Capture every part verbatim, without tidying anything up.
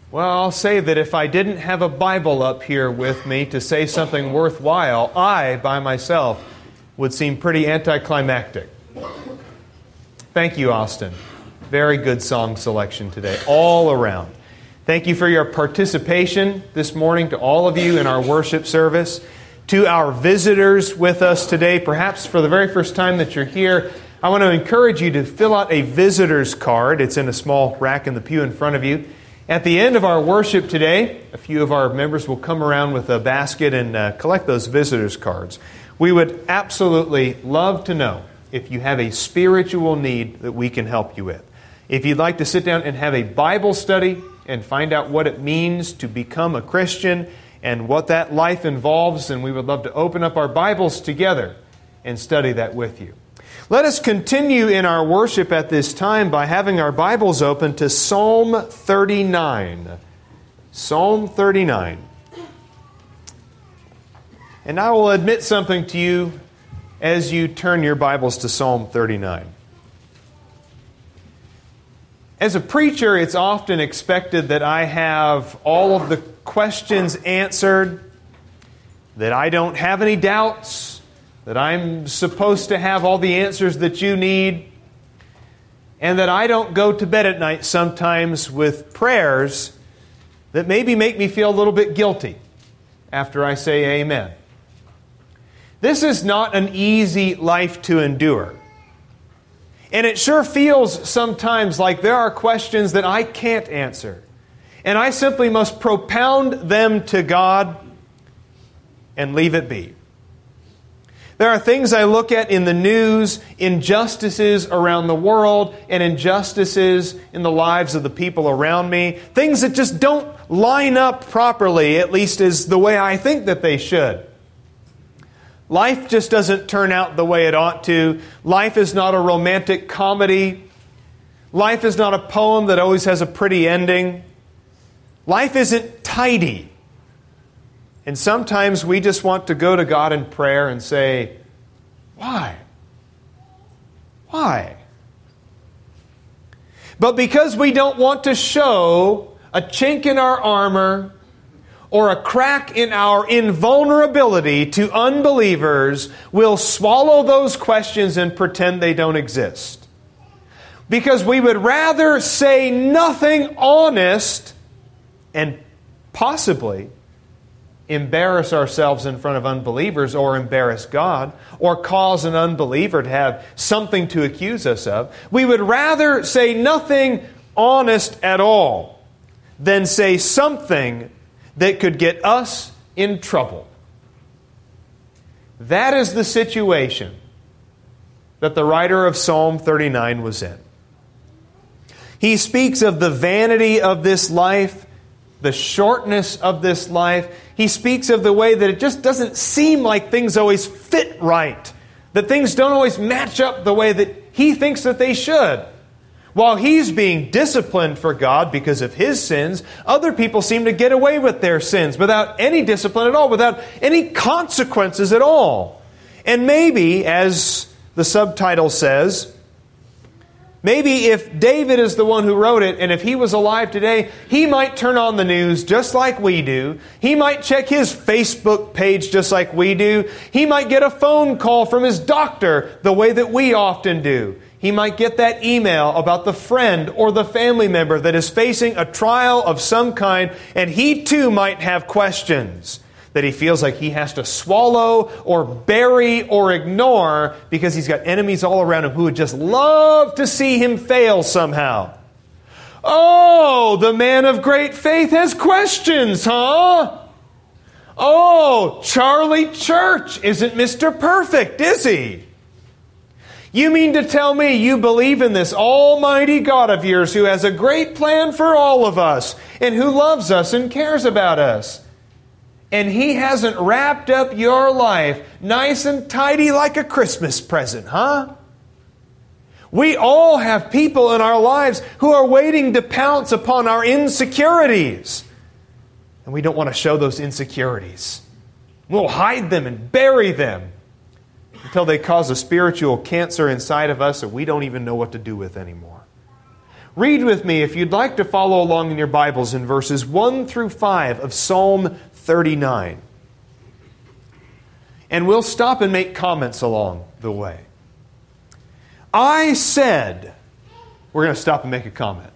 Well, I'll say that if I didn't have a Bible up here with me to say something worthwhile, I, by myself, would seem pretty anticlimactic. Thank you, Austin. Very good song selection today, all around. Thank you for your participation this morning, to all of you in our worship service. To our visitors with us today, perhaps for the very first time that you're here, I want to encourage you to fill out a visitor's card. It's in a small rack in the pew in front of you. At the end of our worship today, a few of our members will come around with a basket and uh, collect those visitors' cards. We would absolutely love to know if you have a spiritual need that we can help you with. If you'd like to sit down and have a Bible study and find out what it means to become a Christian and what that life involves, then we would love to open up our Bibles together and study that with you. Let us continue in our worship at this time by having our Bibles open to Psalm thirty-nine. Psalm thirty-nine. And I will admit something to you as you turn your Bibles to Psalm thirty-nine. As a preacher, it's often expected that I have all of the questions answered, that I don't have any doubts, that I'm supposed to have all the answers that you need, and that I don't go to bed at night sometimes with prayers that maybe make me feel a little bit guilty after I say amen. This is not an easy life to endure. And it sure feels sometimes like there are questions that I can't answer. And I simply must propound them to God and leave it be. There are things I look at in the news, injustices around the world, and injustices in the lives of the people around me. Things that just don't line up properly, at least as the way I think that they should. Life just doesn't turn out the way it ought to. Life is not a romantic comedy. Life is not a poem that always has a pretty ending. Life isn't tidy. And sometimes we just want to go to God in prayer and say, why? Why? But because we don't want to show a chink in our armor or a crack in our invulnerability to unbelievers, we'll swallow those questions and pretend they don't exist. Because we would rather say nothing honest and possibly embarrass ourselves in front of unbelievers, or embarrass God, or cause an unbeliever to have something to accuse us of. We would rather say nothing honest at all than say something that could get us in trouble. That is the situation that the writer of Psalm thirty-nine was in. He speaks of the vanity of this life, the shortness of this life. He speaks of the way that it just doesn't seem like things always fit right, that things don't always match up the way that he thinks that they should. While he's being disciplined for God because of his sins, other people seem to get away with their sins without any discipline at all, without any consequences at all. And maybe, as the subtitle says, maybe if David is the one who wrote it, and if he was alive today, he might turn on the news just like we do. He might check his Facebook page just like we do. He might get a phone call from his doctor the way that we often do. He might get that email about the friend or the family member that is facing a trial of some kind, and he too might have questions that he feels like he has to swallow or bury or ignore because he's got enemies all around him who would just love to see him fail somehow. Oh, the man of great faith has questions, huh? Oh, Charlie Church isn't Mister Perfect, is he? You mean to tell me you believe in this almighty God of yours who has a great plan for all of us and who loves us and cares about us? And He hasn't wrapped up your life nice and tidy like a Christmas present, huh? We all have people in our lives who are waiting to pounce upon our insecurities. And we don't want to show those insecurities. We'll hide them and bury them until they cause a spiritual cancer inside of us that we don't even know what to do with anymore. Read with me, if you'd like to follow along in your Bibles, in verses one through five of Psalm thirty-nine. And we'll stop and make comments along the way. I said, we're going to stop and make a comment.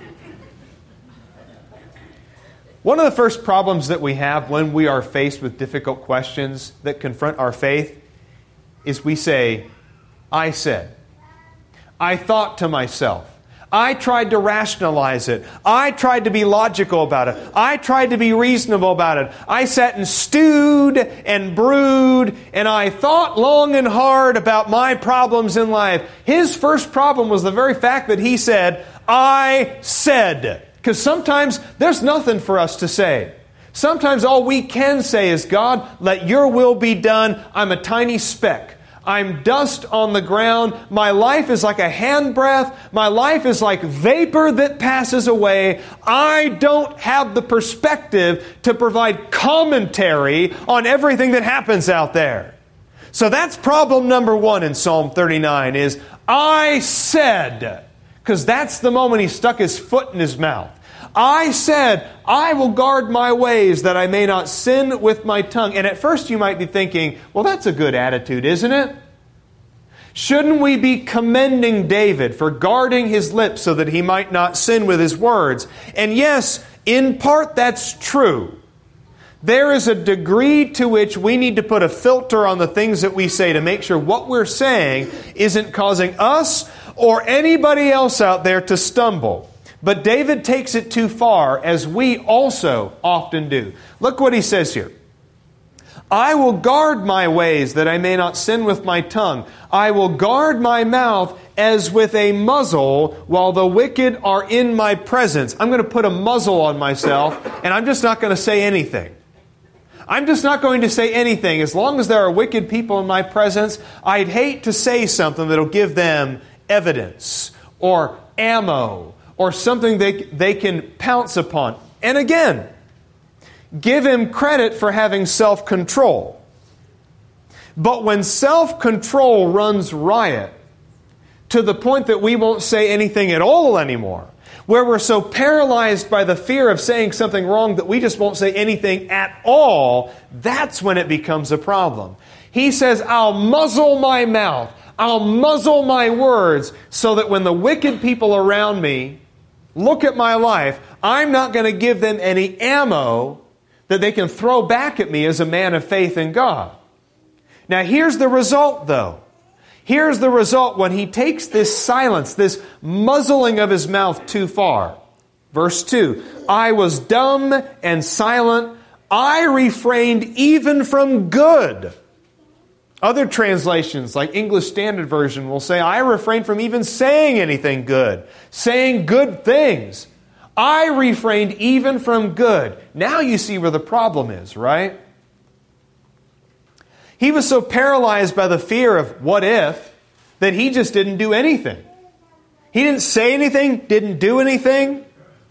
One of the first problems that we have when we are faced with difficult questions that confront our faith is we say, I said. I thought to myself. I tried to rationalize it. I tried to be logical about it. I tried to be reasonable about it. I sat and stewed and brewed, and I thought long and hard about my problems in life. His first problem was the very fact that he said, I said. Because sometimes there's nothing for us to say. Sometimes all we can say is, God, let your will be done. I'm a tiny speck. I'm dust on the ground. My life is like a handbreadth. My life is like vapor that passes away. I don't have the perspective to provide commentary on everything that happens out there. So that's problem number one in Psalm thirty-nine is, I said. Because that's the moment he stuck his foot in his mouth. I said, I will guard my ways that I may not sin with my tongue. And at first you might be thinking, well, that's a good attitude, isn't it? Shouldn't we be commending David for guarding his lips so that he might not sin with his words? And yes, in part that's true. There is a degree to which we need to put a filter on the things that we say to make sure what we're saying isn't causing us or anybody else out there to stumble. But David takes it too far, as we also often do. Look what he says here. I will guard my ways that I may not sin with my tongue. I will guard my mouth as with a muzzle while the wicked are in my presence. I'm going to put a muzzle on myself, and I'm just not going to say anything. I'm just not going to say anything. As long as there are wicked people in my presence, I'd hate to say something that'll give them evidence or ammo or something they, they can pounce upon. And again, give him credit for having self-control. But when self-control runs riot to the point that we won't say anything at all anymore, where we're so paralyzed by the fear of saying something wrong that we just won't say anything at all, that's when it becomes a problem. He says, I'll muzzle my mouth. I'll muzzle my words so that when the wicked people around me look at my life, I'm not going to give them any ammo that they can throw back at me as a man of faith in God. Now here's the result though. Here's the result when he takes this silence, this muzzling of his mouth too far. Verse two, I was dumb and silent. I refrained even from good. Other translations, like English Standard Version, will say, I refrained from even saying anything good, saying good things. I refrained even from good. Now you see where the problem is, right? He was so paralyzed by the fear of what if that he just didn't do anything. He didn't say anything, didn't do anything.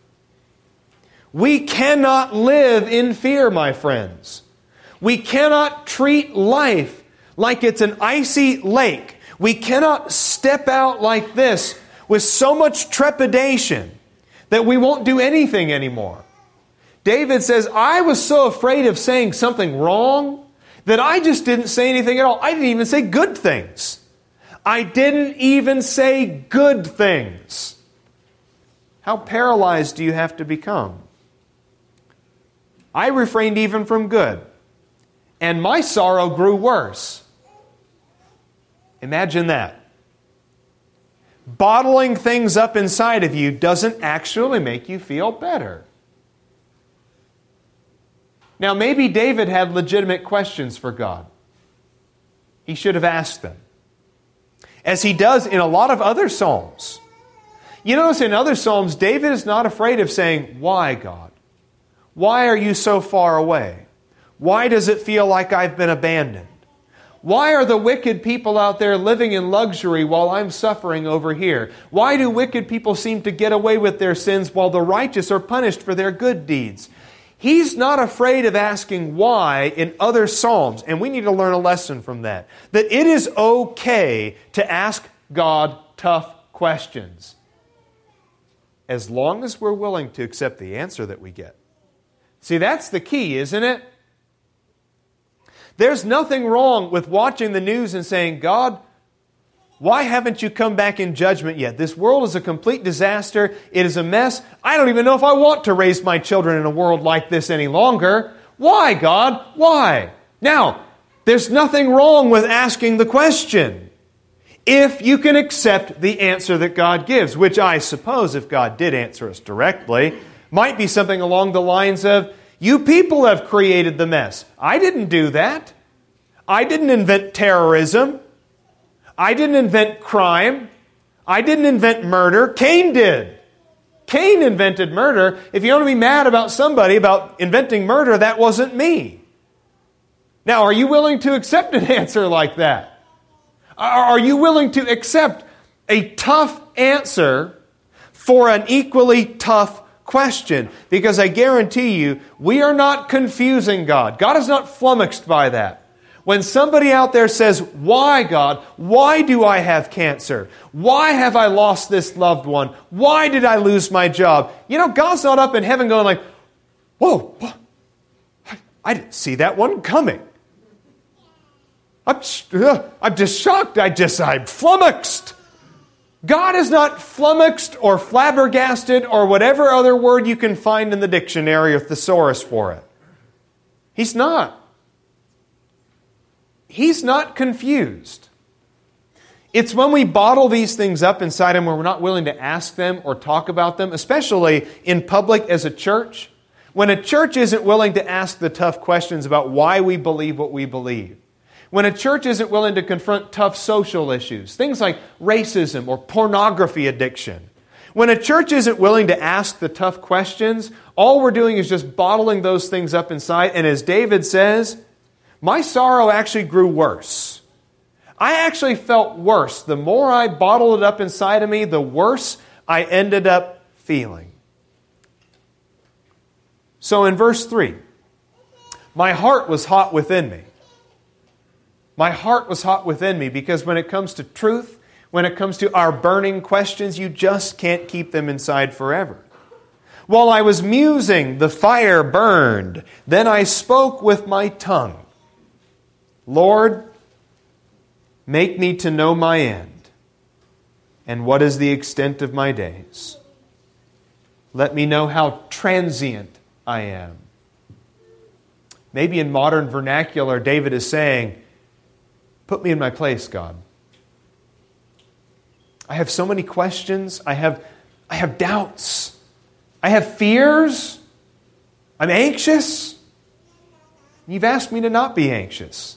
We cannot live in fear, my friends. We cannot treat life like it's an icy lake. We cannot step out like this with so much trepidation that we won't do anything anymore. David says, I was so afraid of saying something wrong that I just didn't say anything at all. I didn't even say good things. I didn't even say good things. How paralyzed do you have to become? I refrained even from good, and my sorrow grew worse. Imagine that. Bottling things up inside of you doesn't actually make you feel better. Now, maybe David had legitimate questions for God. He should have asked them, as he does in a lot of other Psalms. You notice in other Psalms, David is not afraid of saying, why, God? Why are you so far away? Why does it feel like I've been abandoned? Why are the wicked people out there living in luxury while I'm suffering over here? Why do wicked people seem to get away with their sins while the righteous are punished for their good deeds? He's not afraid of asking why in other Psalms, and we need to learn a lesson from that. That it is okay to ask God tough questions. as long as we're willing to accept the answer that we get. See, that's the key, isn't it? There's nothing wrong with watching the news and saying, God, why haven't you come back in judgment yet? This world is a complete disaster. It is a mess. I don't even know if I want to raise my children in a world like this any longer. Why, God? Why? Now, there's nothing wrong with asking the question, if you can accept the answer that God gives, which I suppose, if God did answer us directly, might be something along the lines of, you people have created the mess. I didn't do that. I didn't invent terrorism. I didn't invent crime. I didn't invent murder. Cain did. Cain invented murder. If you want to be mad about somebody about inventing murder, that wasn't me. Now, are you willing to accept an answer like that? Are you willing to accept a tough answer for an equally tough question? Because I guarantee you, we are not confusing God. God is not flummoxed by that. When somebody out there says, why, God? Why do I have cancer? Why have I lost this loved one? Why did I lose my job? You know, God's not up in heaven going like, whoa, I didn't see that one coming. I'm, I'm just shocked. I just, I'm flummoxed. God is not flummoxed or flabbergasted or whatever other word you can find in the dictionary or thesaurus for it. He's not. He's not confused. It's when we bottle these things up inside Him where we're not willing to ask them or talk about them, especially in public as a church. When a church isn't willing to ask the tough questions about why we believe what we believe. When a church isn't willing to confront tough social issues, things like racism or pornography addiction. When a church isn't willing to ask the tough questions, all we're doing is just bottling those things up inside. And as David says, my sorrow actually grew worse. I actually felt worse. The more I bottled it up inside of me, the worse I ended up feeling. So in verse three, my heart was hot within me. My heart was hot within me because when it comes to truth, when it comes to our burning questions, you just can't keep them inside forever. While I was musing, the fire burned. Then I spoke with my tongue. Lord, make me to know my end, and what is the extent of my days. Let me know how transient I am. Maybe in modern vernacular, David is saying, put me in my place, God. I have so many questions. I have, I have doubts. I have fears. I'm anxious. You've asked me to not be anxious.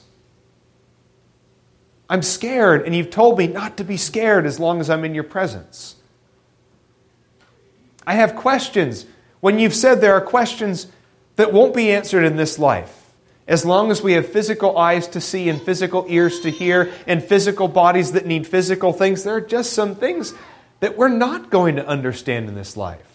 I'm scared, and you've told me not to be scared as long as I'm in your presence. I have questions when you've said there are questions that won't be answered in this life. As long as we have physical eyes to see and physical ears to hear and physical bodies that need physical things, there are just some things that we're not going to understand in this life.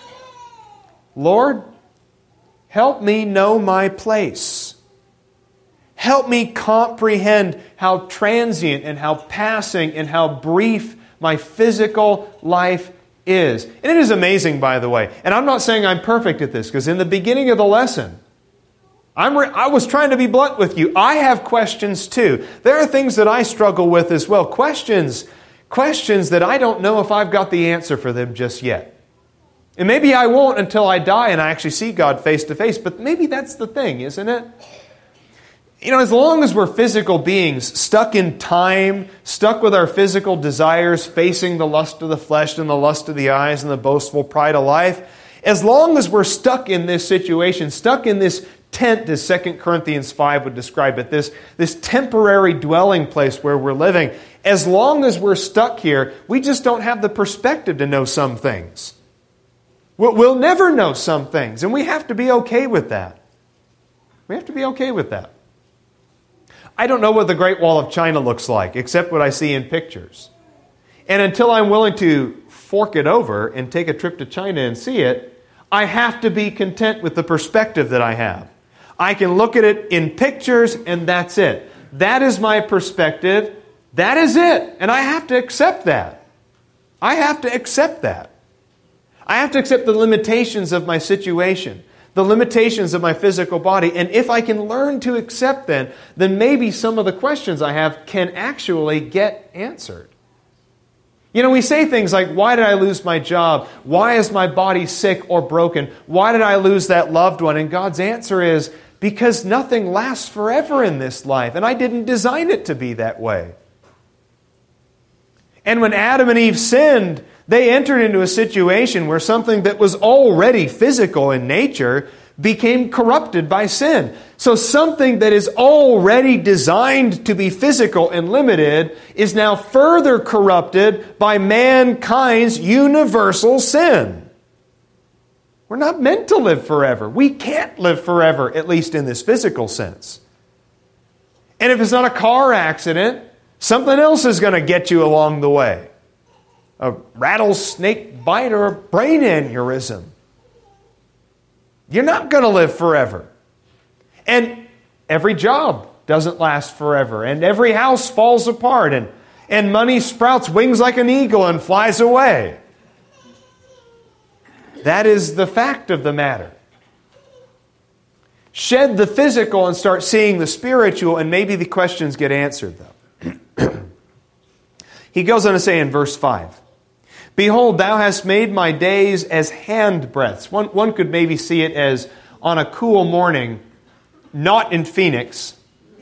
Lord, help me know my place. Help me comprehend how transient and how passing and how brief my physical life is. And it is amazing, by the way. And I'm not saying I'm perfect at this, because in the beginning of the lesson, I'm re- I was trying to be blunt with you. I have questions too. There are things that I struggle with as well. Questions, questions that I don't know if I've got the answer for them just yet. And maybe I won't until I die and I actually see God face to face. But maybe that's the thing, isn't it? You know, as long as we're physical beings, stuck in time, stuck with our physical desires, facing the lust of the flesh and the lust of the eyes and the boastful pride of life, as long as we're stuck in this situation, stuck in this tent, as Second Corinthians five would describe it, this, this temporary dwelling place where we're living, as long as we're stuck here, we just don't have the perspective to know some things. We'll, we'll never know some things, and we have to be okay with that. We have to be okay with that. I don't know what the Great Wall of China looks like, except what I see in pictures. And until I'm willing to fork it over and take a trip to China and see it, I have to be content with the perspective that I have. I can look at it in pictures and that's it. That is my perspective. That is it. And I have to accept that. I have to accept that. I have to accept the limitations of my situation, the limitations of my physical body. And if I can learn to accept them, then maybe some of the questions I have can actually get answered. You know, we say things like, why did I lose my job? Why is my body sick or broken? Why did I lose that loved one? And God's answer is, because nothing lasts forever in this life, and I didn't design it to be that way. And when Adam and Eve sinned, they entered into a situation where something that was already physical in nature became corrupted by sin. So something that is already designed to be physical and limited is now further corrupted by mankind's universal sin. We're not meant to live forever. We can't live forever, at least in this physical sense. And if it's not a car accident, something else is going to get you along the way. A rattlesnake bite or a brain aneurysm. You're not going to live forever. And every job doesn't last forever. And every house falls apart. And, and money sprouts wings like an eagle and flies away. That is the fact of the matter. Shed the physical and start seeing the spiritual, and maybe the questions get answered, though. He goes on to say in verse five, behold, thou hast made my days as handbreadths. One, one could maybe see it as on a cool morning, not in Phoenix.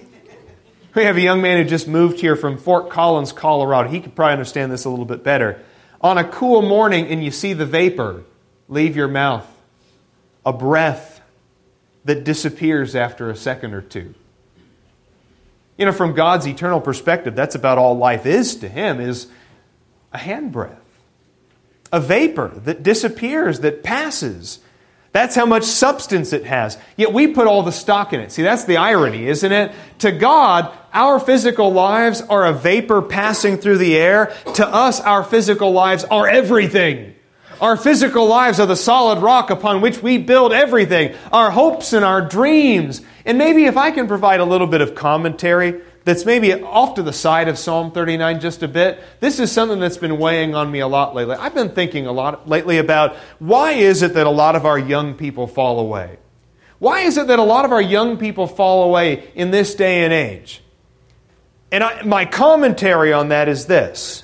We have a young man who just moved here from Fort Collins, Colorado. He could probably understand this a little bit better. On a cool morning and you see the vapor leave your mouth, a breath that disappears after a second or two. You know, from God's eternal perspective, that's about all life is to Him, is a handbreadth. A vapor that disappears, that passes. That's how much substance it has. Yet we put all the stock in it. See, that's the irony, isn't it? To God, our physical lives are a vapor passing through the air. To us, our physical lives are everything. Our physical lives are the solid rock upon which we build everything. Our hopes and our dreams. And maybe if I can provide a little bit of commentary that's maybe off to the side of Psalm thirty-nine just a bit. This is something that's been weighing on me a lot lately. I've been thinking a lot lately about why is it that a lot of our young people fall away? Why is it that a lot of our young people fall away in this day and age? And I, my commentary on that is this.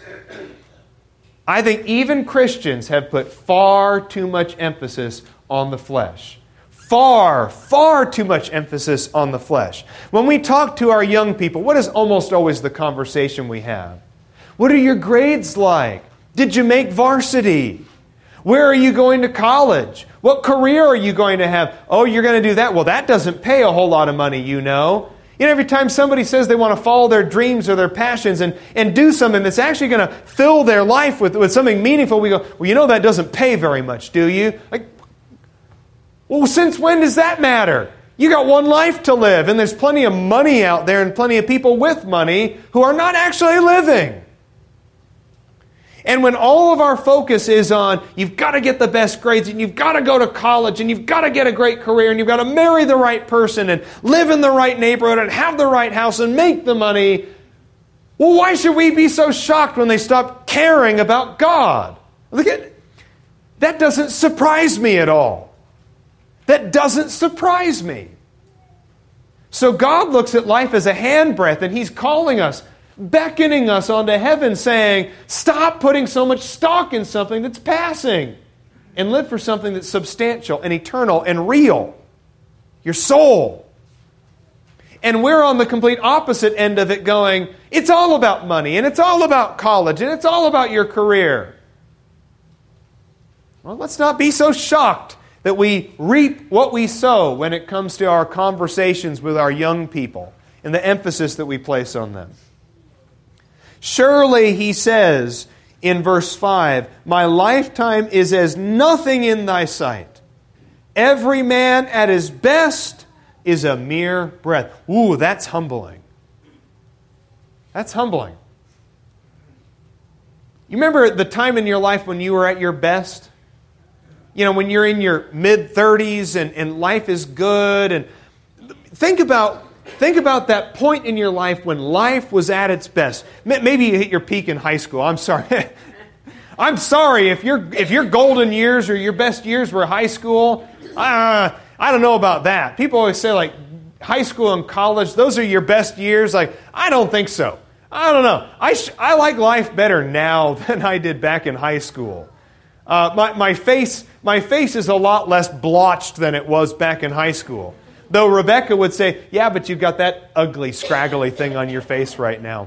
I think even Christians have put far too much emphasis on the flesh. Far, far too much emphasis on the flesh. When we talk to our young people, what is almost always the conversation we have? What are your grades like? Did you make varsity? Where are you going to college? What career are you going to have? Oh, you're going to do that? Well, that doesn't pay a whole lot of money, you know. You know, every time somebody says they want to follow their dreams or their passions and, and do something that's actually going to fill their life with, with something meaningful, we go, well, you know that doesn't pay very much, do you? Like, well, since when does that matter? You got one life to live, and there's plenty of money out there and plenty of people with money who are not actually living. And when all of our focus is on, you've got to get the best grades, and you've got to go to college, and you've got to get a great career, and you've got to marry the right person, and live in the right neighborhood, and have the right house, and make the money, well, why should we be so shocked when they stop caring about God? Look at, that doesn't surprise me at all. That doesn't surprise me. So God looks at life as a handbreadth, and He's calling us, beckoning us onto heaven, saying, stop putting so much stock in something that's passing and live for something that's substantial and eternal and real. Your soul. And we're on the complete opposite end of it going, it's all about money, and it's all about college, and it's all about your career. Well, let's not be so shocked that we reap what we sow when it comes to our conversations with our young people and the emphasis that we place on them. Surely, he says in verse five, my lifetime is as nothing in thy sight. Every man at his best is a mere breath. Ooh, that's humbling. That's humbling. You remember the time in your life when you were at your best? You know, when you're in your mid-thirties and, and life is good. And think about Think about that point in your life when life was at its best. Maybe you hit your peak in high school. I'm sorry. I'm sorry, if your if your golden years or your best years were high school, uh, I don't know about that. People always say, like, high school and college, those are your best years. Like, I don't think so. I don't know. I sh- I like life better now than I did back in high school. Uh, my, my face my face is a lot less blotched than it was back in high school. Though Rebecca would say, yeah, but you've got that ugly, scraggly thing on your face right now.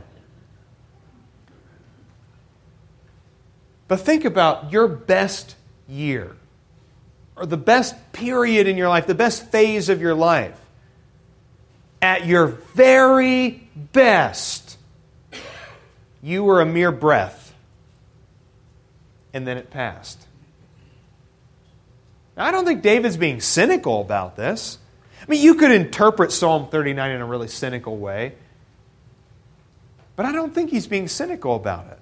But think about your best year, or the best period in your life, the best phase of your life. At your very best, you were a mere breath, and then it passed. Now, I don't think David's being cynical about this. I mean, you could interpret Psalm thirty-nine in a really cynical way, but I don't think he's being cynical about it.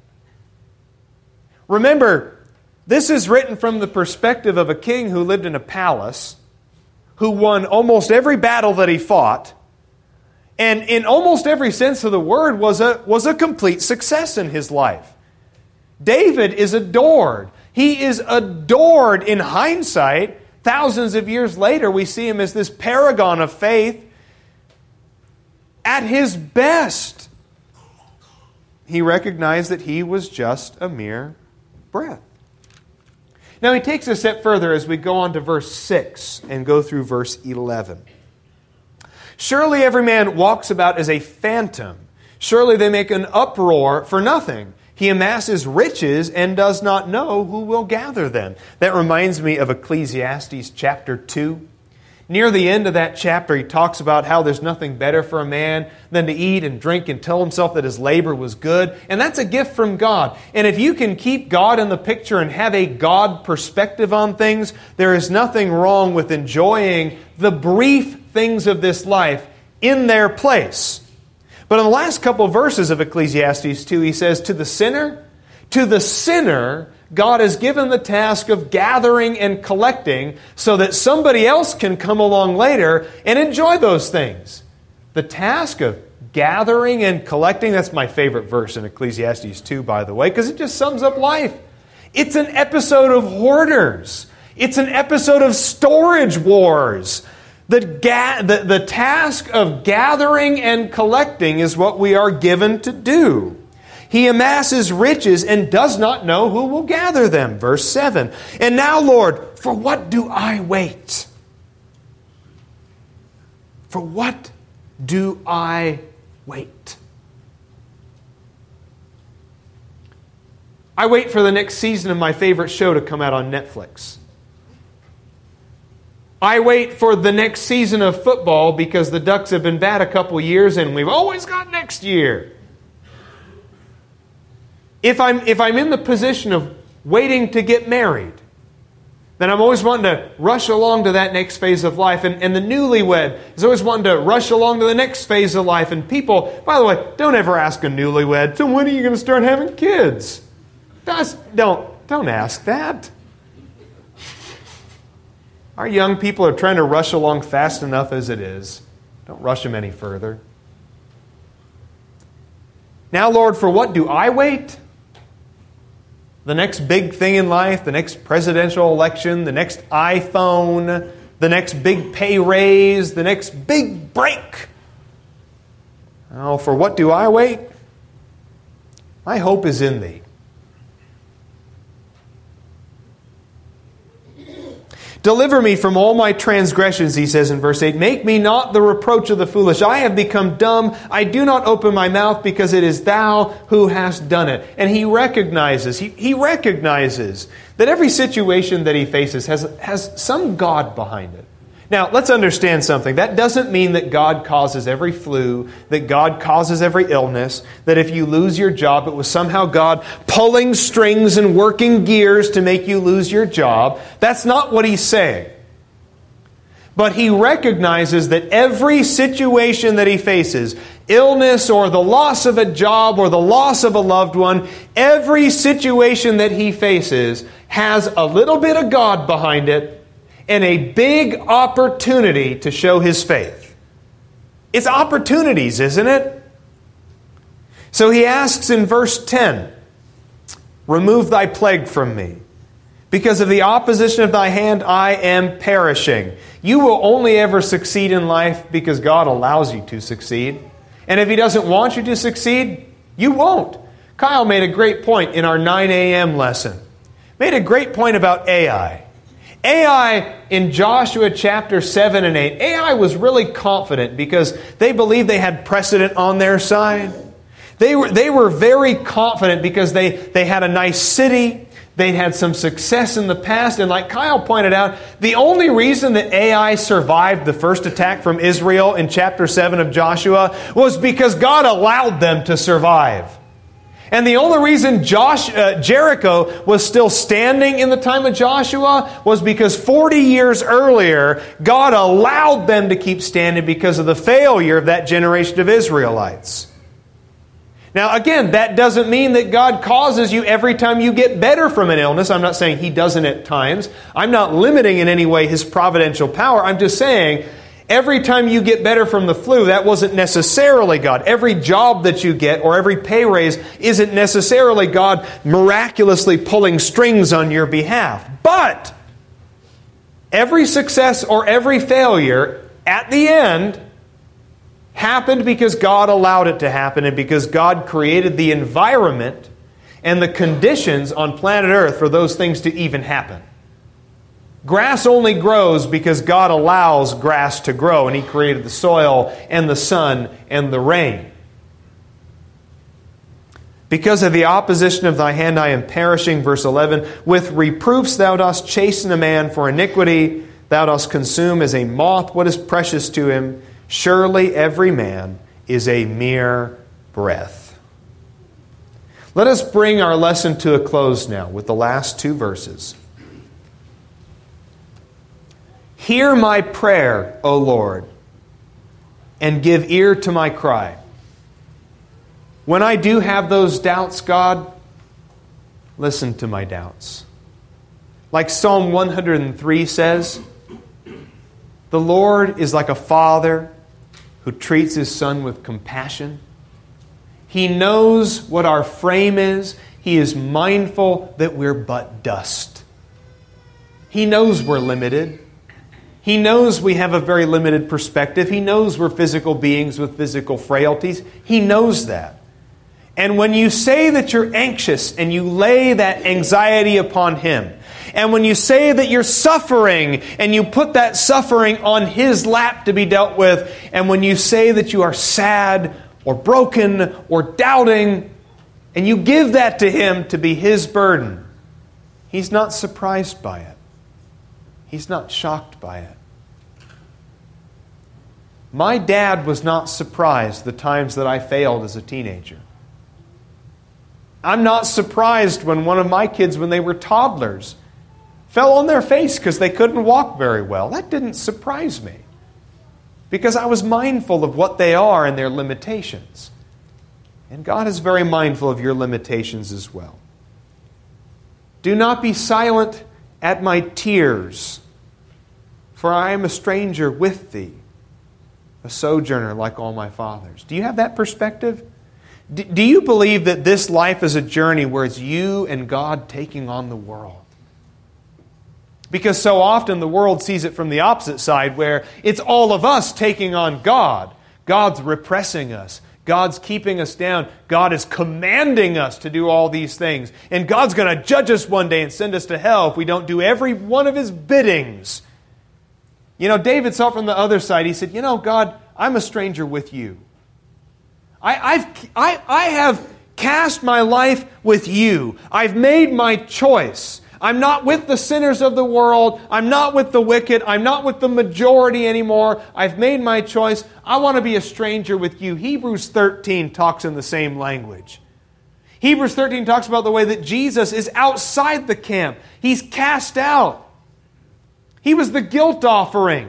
Remember, this is written from the perspective of a king who lived in a palace, who won almost every battle that he fought, and in almost every sense of the word was a, was a complete success in his life. David is adored. He is adored in hindsight. Thousands of years later, we see him as this paragon of faith. At his best, he recognized that he was just a mere breath. Now he takes a step further as we go on to verse six and go through verse eleven. Surely every man walks about as a phantom. Surely they make an uproar for nothing. He amasses riches and does not know who will gather them. That reminds me of Ecclesiastes chapter two. Near the end of that chapter, he talks about how there's nothing better for a man than to eat and drink and tell himself that his labor was good. And that's a gift from God. And if you can keep God in the picture and have a God perspective on things, there is nothing wrong with enjoying the brief things of this life in their place. But in the last couple of verses of Ecclesiastes two, he says, to the sinner, to the sinner, God has given the task of gathering and collecting so that somebody else can come along later and enjoy those things. The task of gathering and collecting, that's my favorite verse in Ecclesiastes two, by the way, because it just sums up life. It's an episode of hoarders. It's an episode of storage wars. The, ga- the, the task of gathering and collecting is what we are given to do. He amasses riches and does not know who will gather them. Verse seven. And now, Lord, for what do I wait? For what do I wait? I wait for the next season of my favorite show to come out on Netflix. I wait for the next season of football because the Ducks have been bad a couple years and we've always got next year. If I'm, if I'm in the position of waiting to get married, then I'm always wanting to rush along to that next phase of life. And, and the newlywed is always wanting to rush along to the next phase of life. And people, by the way, don't ever ask a newlywed, so when are you going to start having kids? Just don't, don't ask that. Our young people are trying to rush along fast enough as it is. Don't rush them any further. Now, Lord, for what do I wait? The next big thing in life, the next presidential election, the next iPhone, the next big pay raise, the next big break. Oh, for what do I wait? My hope is in Thee. Deliver me from all my transgressions, he says in verse eight. Make me not the reproach of the foolish. I have become dumb. I do not open my mouth because it is thou who hast done it. And he recognizes, he, he recognizes that every situation that he faces has, has some God behind it. Now, let's understand something. That doesn't mean that God causes every flu, that God causes every illness, that if you lose your job, it was somehow God pulling strings and working gears to make you lose your job. That's not what he's saying. But he recognizes that every situation that he faces, illness or the loss of a job or the loss of a loved one, every situation that he faces has a little bit of God behind it, and a big opportunity to show his faith. It's opportunities, isn't it? So he asks in verse ten, Remove thy plague from me. Because of the opposition of thy hand, I am perishing. You will only ever succeed in life because God allows you to succeed. And if He doesn't want you to succeed, you won't. Kyle made a great point in our nine a.m. lesson. Made a great point about Ai. Ai in Joshua chapter seven and eight, Ai was really confident because they believed they had precedent on their side. They were, they were very confident because they, they had a nice city. They'd had some success in the past. And like Kyle pointed out, the only reason that Ai survived the first attack from Israel in chapter seven of Joshua was because God allowed them to survive. And the only reason Josh, uh, Jericho was still standing in the time of Joshua was because forty years earlier, God allowed them to keep standing because of the failure of that generation of Israelites. Now, again, that doesn't mean that God causes you every time you get better from an illness. I'm not saying He doesn't at times. I'm not limiting in any way His providential power. I'm just saying every time you get better from the flu, that wasn't necessarily God. Every job that you get or every pay raise isn't necessarily God miraculously pulling strings on your behalf. But every success or every failure at the end happened because God allowed it to happen and because God created the environment and the conditions on planet Earth for those things to even happen. Grass only grows because God allows grass to grow, and He created the soil and the sun and the rain. Because of the opposition of thy hand I am perishing, verse eleven, with reproofs thou dost chasten a man for iniquity, thou dost consume as a moth what is precious to him. Surely every man is a mere breath. Let us bring our lesson to a close now with the last two verses. Hear my prayer, O Lord, and give ear to my cry. When I do have those doubts, God, listen to my doubts. Like Psalm one hundred three says, the Lord is like a father who treats his son with compassion. He knows what our frame is. He is mindful that we're but dust. He knows we're limited. He knows we have a very limited perspective. He knows we're physical beings with physical frailties. He knows that. And when you say that you're anxious and you lay that anxiety upon Him, and when you say that you're suffering and you put that suffering on His lap to be dealt with, and when you say that you are sad or broken or doubting, and you give that to Him to be His burden, He's not surprised by it. He's not shocked by it. My dad was not surprised the times that I failed as a teenager. I'm not surprised when one of my kids, when they were toddlers, fell on their face because they couldn't walk very well. That didn't surprise me because I was mindful of what they are and their limitations. And God is very mindful of your limitations as well. Do not be silent at my tears, for I am a stranger with thee, a sojourner like all my fathers. Do you have that perspective? Do you believe that this life is a journey where it's you and God taking on the world? Because so often the world sees it from the opposite side, where it's all of us taking on God. God's repressing us. God's keeping us down. God is commanding us to do all these things. And God's going to judge us one day and send us to hell if we don't do every one of His biddings. You know, David saw it from the other side. He said, you know, God, I'm a stranger with you. I, I've, I, I have cast my life with you. I've made my choice. I'm not with the sinners of the world. I'm not with the wicked. I'm not with the majority anymore. I've made my choice. I want to be a stranger with you. Hebrews thirteen talks in the same language. Hebrews thirteen talks about the way that Jesus is outside the camp. He's cast out. He was the guilt offering.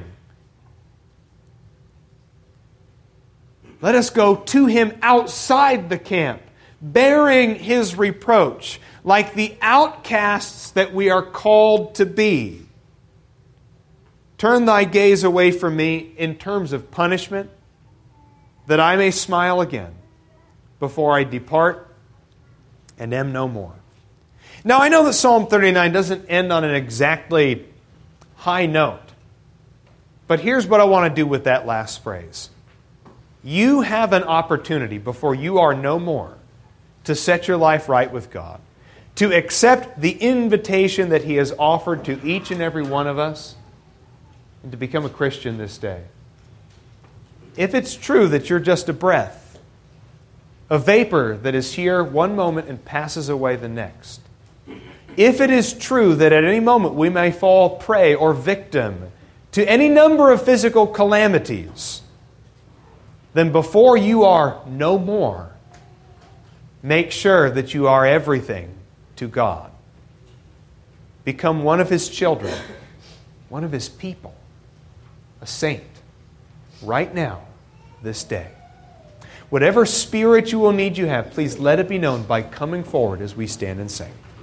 Let us go to Him outside the camp, bearing His reproach, like the outcasts that we are called to be. Turn thy gaze away from me in terms of punishment, that I may smile again before I depart and am no more. Now, I know that Psalm thirty-nine doesn't end on an exactly high note. But here's what I want to do with that last phrase. You have an opportunity before you are no more to set your life right with God, to accept the invitation that He has offered to each and every one of us, and to become a Christian this day. If it's true that you're just a breath, a vapor that is here one moment and passes away the next, if it is true that at any moment we may fall prey or victim to any number of physical calamities, then before you are no more, make sure that you are everything to God. Become one of His children, one of His people, a saint, right now, this day. Whatever spiritual need you have, please let it be known by coming forward as we stand and sing.